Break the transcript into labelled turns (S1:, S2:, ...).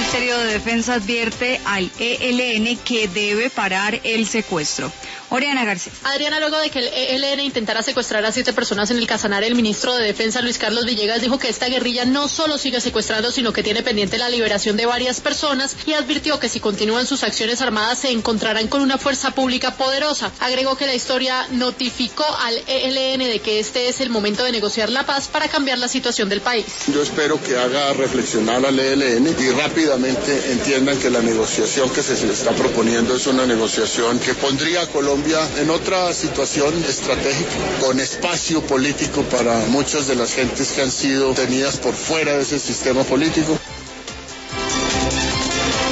S1: Ministerio de Defensa advierte al ELN que debe parar el secuestro. Oriana García.
S2: Adriana, luego de que el ELN intentara secuestrar a 7 personas en el Casanare, el ministro de Defensa, Luis Carlos Villegas, dijo que esta guerrilla no solo sigue secuestrando, sino que tiene pendiente la liberación de varias personas y advirtió que si continúan sus acciones armadas se encontrarán con una fuerza pública poderosa. Agregó que la historia notificó al ELN de que este es el momento de negociar la paz para cambiar la situación del país.
S3: Yo espero que haga reflexionar al ELN y rápidamente entiendan que la negociación que se está proponiendo es una negociación que pondría a Colombia en otra situación estratégica, con espacio político para muchas de las gentes que han sido tenidas por fuera de ese sistema político.